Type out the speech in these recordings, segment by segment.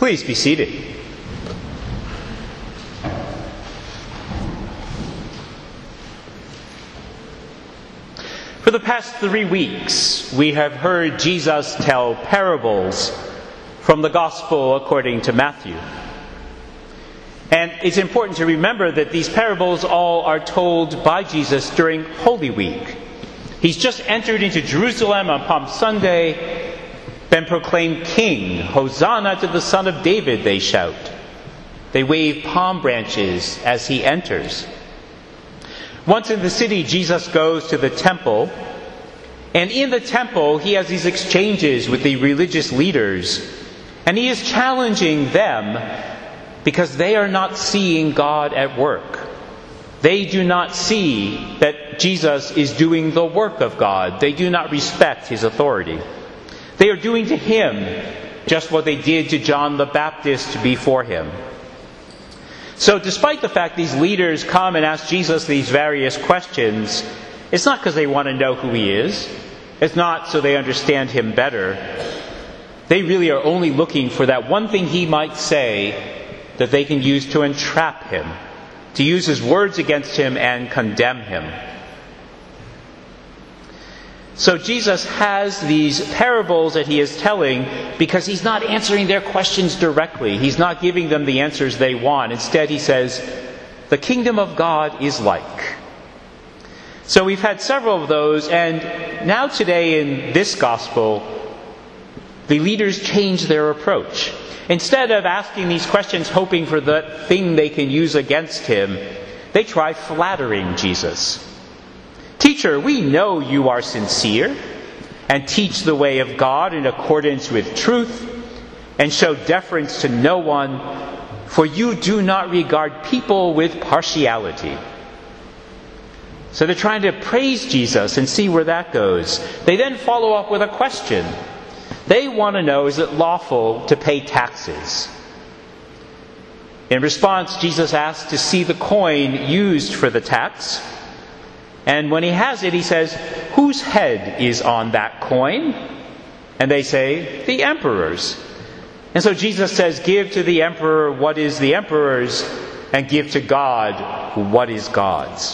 Please be seated. For the past 3 weeks, we have heard Jesus tell parables from the Gospel according to Matthew. And it's important to remember that these parables all are told by Jesus during Holy Week. He's just entered into Jerusalem on Palm Sunday, been proclaimed king. Hosanna to the Son of David, they shout. They wave palm branches as he enters. Once in the city, Jesus goes to the temple. And in the temple, he has these exchanges with the religious leaders. And he is challenging them because they are not seeing God at work. They do not see that Jesus is doing the work of God. They do not respect his authority. They are doing to him just what they did to John the Baptist before him. So despite the fact these leaders come and ask Jesus these various questions, it's not because they want to know who he is. It's not so they understand him better. They really are only looking for that one thing he might say that they can use to entrap him, to use his words against him and condemn him. So Jesus has these parables that he is telling because he's not answering their questions directly. He's not giving them the answers they want. Instead, he says, the kingdom of God is like. So we've had several of those, and now today in this gospel, the leaders change their approach. Instead of asking these questions hoping for the thing they can use against him, they try flattering Jesus. Teacher, we know you are sincere and teach the way of God in accordance with truth and show deference to no one, for you do not regard people with partiality. So they're trying to praise Jesus and see where that goes. They then follow up with a question. They want to know, is it lawful to pay taxes? In response, Jesus asks to see the coin used for the tax. And when he has it, he says, whose head is on that coin? And they say, the emperor's. And so Jesus says, give to the emperor what is the emperor's, and give to God what is God's.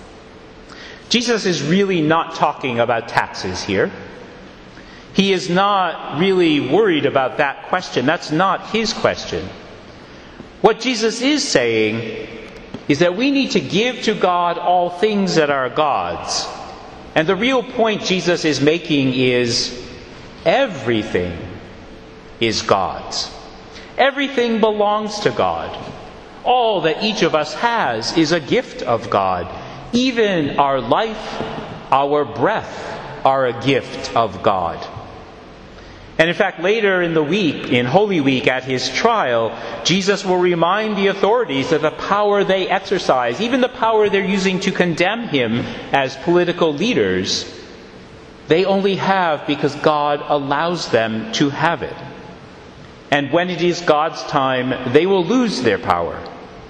Jesus is really not talking about taxes here. He is not really worried about that question. That's not his question. What Jesus is saying is that we need to give to God all things that are God's. And the real point Jesus is making is everything is God's. Everything belongs to God. All that each of us has is a gift of God. Even our life, our breath, are a gift of God. And in fact, later in the week, in Holy Week at his trial, Jesus will remind the authorities that the power they exercise, even the power they're using to condemn him as political leaders, they only have because God allows them to have it. And when it is God's time, they will lose their power.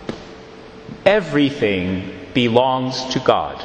Everything belongs to God.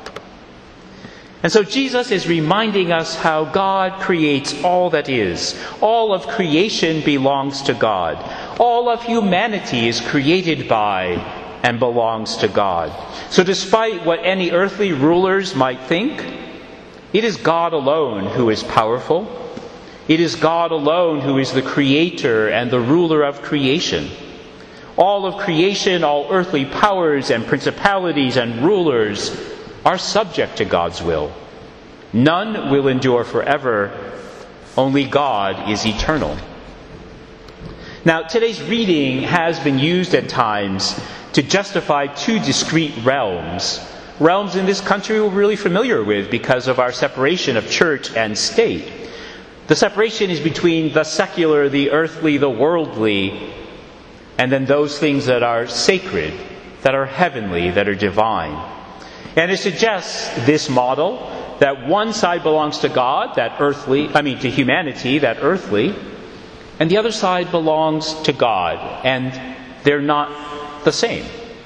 And so Jesus is reminding us how God creates all that is. All of creation belongs to God. All of humanity is created by and belongs to God. So despite what any earthly rulers might think, it is God alone who is powerful. It is God alone who is the creator and the ruler of creation. All of creation, all earthly powers and principalities and rulers are subject to God's will. None will endure forever. Only God is eternal. Now, today's reading has been used at times to justify two discrete realms. Realms in this country we're really familiar with because of our separation of church and state. The separation is between the secular, the earthly, the worldly, and then those things that are sacred, that are heavenly, that are divine. And it suggests this model that one side belongs to God, to humanity, that earthly, and the other side belongs to God, and they're not the same.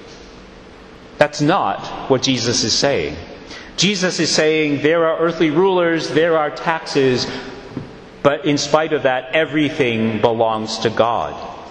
That's not what Jesus is saying. Jesus is saying there are earthly rulers, there are taxes, but in spite of that, everything belongs to God.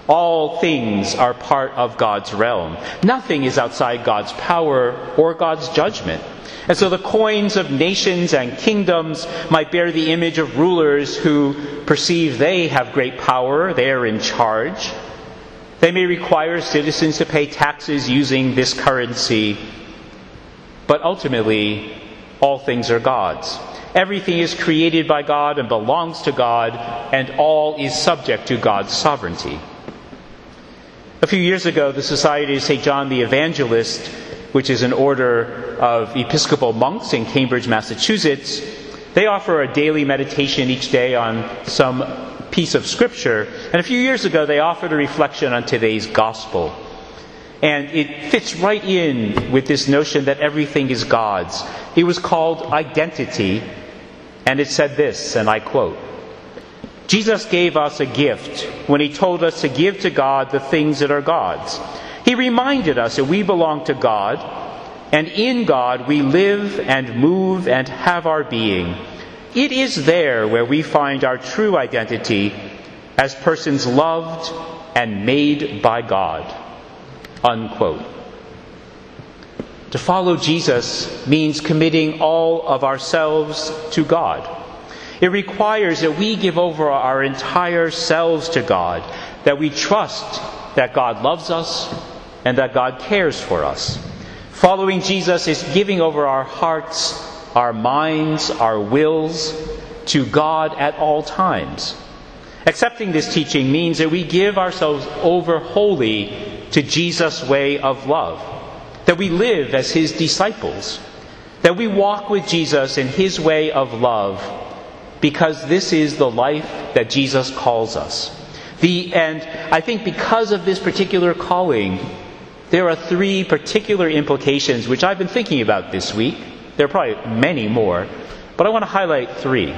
All things are part of God's realm. Nothing is outside God's power or God's judgment. And so the coins of nations and kingdoms might bear the image of rulers who perceive they have great power, they are in charge. They may require citizens to pay taxes using this currency, but ultimately, all things are God's. Everything is created by God and belongs to God, and all is subject to God's sovereignty. A few years ago, the Society of St. John the Evangelist, which is an order of Episcopal monks in Cambridge, Massachusetts, they offer a daily meditation each day on some piece of Scripture. And a few years ago, they offered a reflection on today's Gospel. And it fits right in with this notion that everything is God's. It was called Identity, and it said this, and I quote, "Jesus gave us a gift when he told us to give to God the things that are God's. He reminded us that we belong to God, and in God we live and move and have our being. It is there where we find our true identity as persons loved and made by God." Unquote. To follow Jesus means committing all of ourselves to God. It requires that we give over our entire selves to God, that we trust that God loves us and that God cares for us. Following Jesus is giving over our hearts, our minds, our wills to God at all times. Accepting this teaching means that we give ourselves over wholly to Jesus' way of love, that we live as his disciples, that we walk with Jesus in his way of love, because this is the life that Jesus calls us. And I think because of this particular calling, there are three particular implications which I've been thinking about this week. There are probably many more, but I want to highlight three.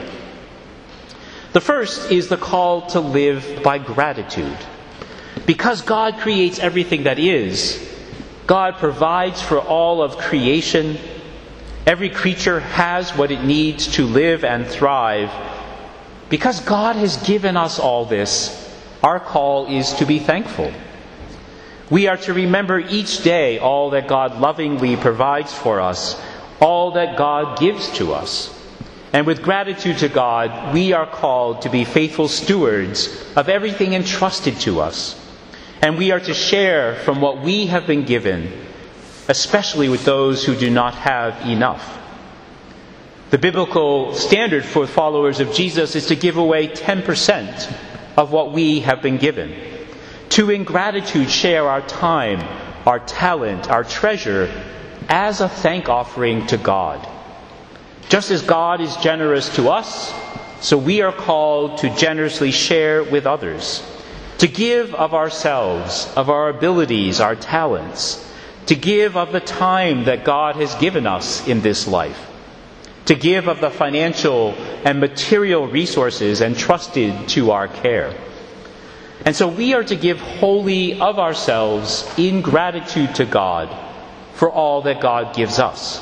The first is the call to live by gratitude. Because God creates everything that is, God provides for all of creation. Every creature has what it needs to live and thrive. Because God has given us all this, our call is to be thankful. We are to remember each day all that God lovingly provides for us, all that God gives to us. And with gratitude to God, we are called to be faithful stewards of everything entrusted to us. And we are to share from what we have been given, especially with those who do not have enough. The biblical standard for followers of Jesus is to give away 10% of what we have been given. To, in gratitude, share our time, our talent, our treasure as a thank offering to God. Just as God is generous to us, so we are called to generously share with others. To give of ourselves, of our abilities, our talents. To give of the time that God has given us in this life. To give of the financial and material resources entrusted to our care. And so we are to give wholly of ourselves in gratitude to God for all that God gives us.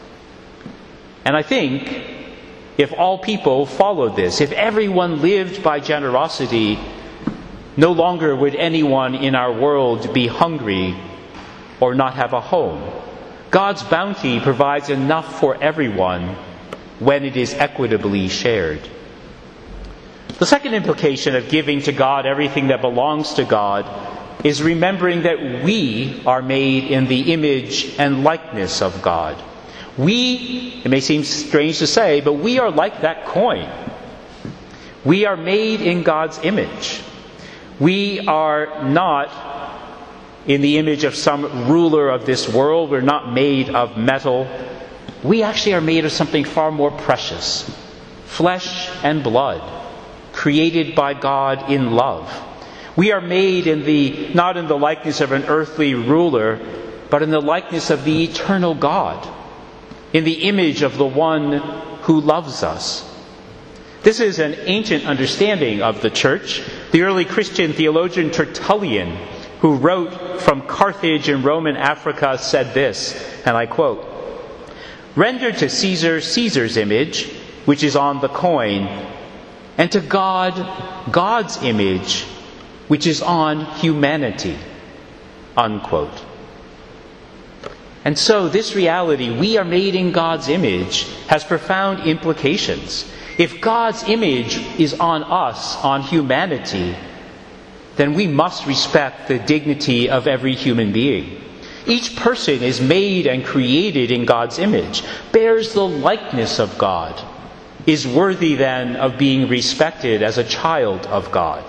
And I think if all people followed this, if everyone lived by generosity, no longer would anyone in our world be hungry or not have a home. God's bounty provides enough for everyone when it is equitably shared. The second implication of giving to God everything that belongs to God is remembering that we are made in the image and likeness of God. We, it may seem strange to say, but we are like that coin. We are made in God's image. We are not in the image of some ruler of this world. We're not made of metal. We actually are made of something far more precious. Flesh and blood, created by God in love. We are made not in the likeness of an earthly ruler, but in the likeness of the eternal God, in the image of the one who loves us. This is an ancient understanding of the church. The early Christian theologian Tertullian, who wrote from Carthage in Roman Africa, said this, and I quote, "Render to Caesar Caesar's image, which is on the coin, and to God God's image, which is on humanity, unquote. And so this reality, we are made in God's image, has profound implications. If God's image is on us, on humanity, then we must respect the dignity of every human being. Each person is made and created in God's image, bears the likeness of God, is worthy then of being respected as a child of God.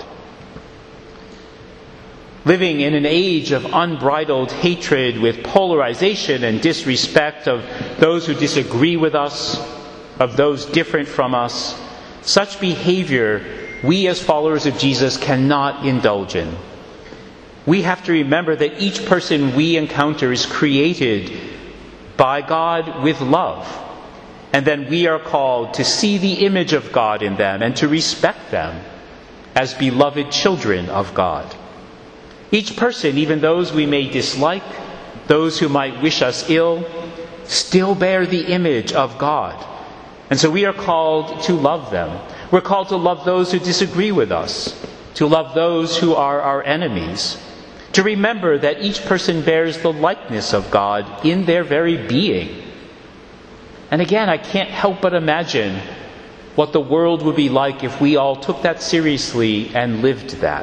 Living in an age of unbridled hatred with polarization and disrespect of those who disagree with us, of those different from us, such behavior we as followers of Jesus cannot indulge in. We have to remember that each person we encounter is created by God with love. And then we are called to see the image of God in them and to respect them as beloved children of God. Each person, even those we may dislike, those who might wish us ill, still bear the image of God. And so we are called to love them. We're called to love those who disagree with us, to love those who are our enemies, to remember that each person bears the likeness of God in their very being. And again, I can't help but imagine what the world would be like if we all took that seriously and lived that.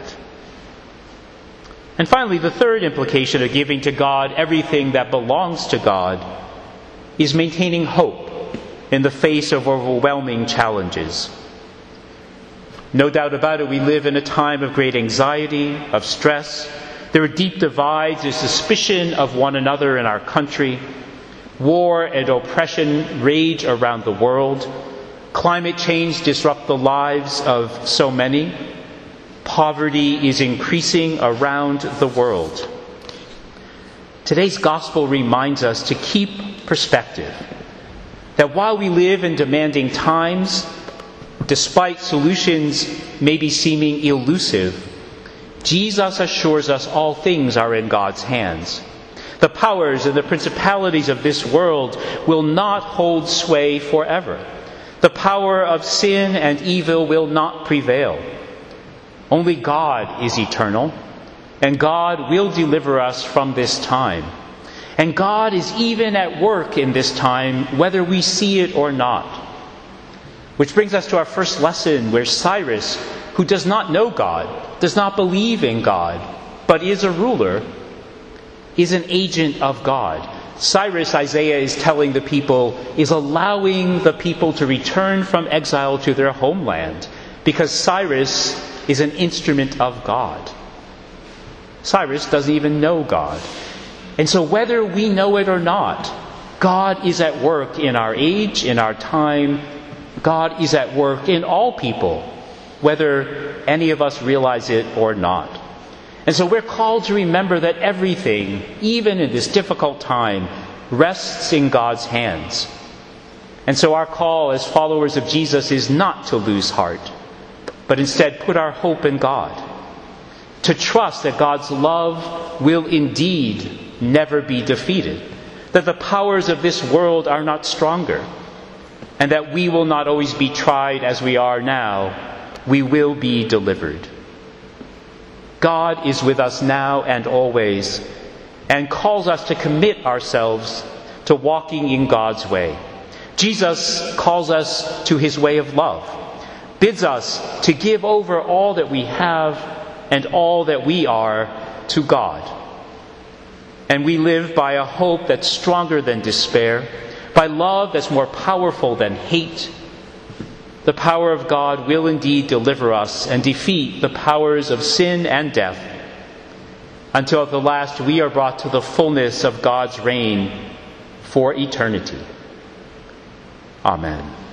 And finally, the third implication of giving to God everything that belongs to God is maintaining hope in the face of overwhelming challenges. No doubt about it, we live in a time of great anxiety, of stress. There are deep divides, there's suspicion of one another in our country. War and oppression rage around the world. Climate change disrupts the lives of so many. Poverty is increasing around the world. Today's gospel reminds us to keep perspective. That while we live in demanding times, despite solutions maybe seeming elusive, Jesus assures us all things are in God's hands. The powers and the principalities of this world will not hold sway forever. The power of sin and evil will not prevail. Only God is eternal, and God will deliver us from this time. And God is even at work in this time, whether we see it or not. Which brings us to our first lesson, where Cyrus, who does not know God, does not believe in God, but is a ruler, is an agent of God. Cyrus, Isaiah is telling the people, is allowing the people to return from exile to their homeland, because Cyrus is an instrument of God. Cyrus doesn't even know God. And so whether we know it or not, God is at work in our age, in our time. God is at work in all people, whether any of us realize it or not. And so we're called to remember that everything, even in this difficult time, rests in God's hands. And so our call as followers of Jesus is not to lose heart, but instead put our hope in God. To trust that God's love will indeed never be defeated. That the powers of this world are not stronger. And that we will not always be tried as we are now. We will be delivered. God is with us now and always, and calls us to commit ourselves to walking in God's way. Jesus calls us to his way of love, bids us to give over all that we have and all that we are to God. And we live by a hope that's stronger than despair, by love that's more powerful than hate. The power of God will indeed deliver us and defeat the powers of sin and death, until at the last we are brought to the fullness of God's reign for eternity. Amen.